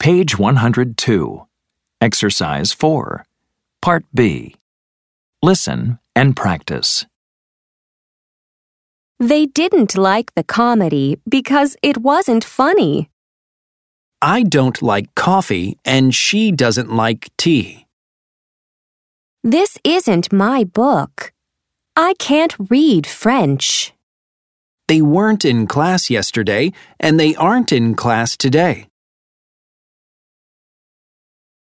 Page 102. Exercise 4. Part B. Listen and practice. They didn't like the comedy because it wasn't funny. I don't like coffee and she doesn't like tea. This isn't my book. I can't read French. They weren't in class yesterday and they aren't in class today.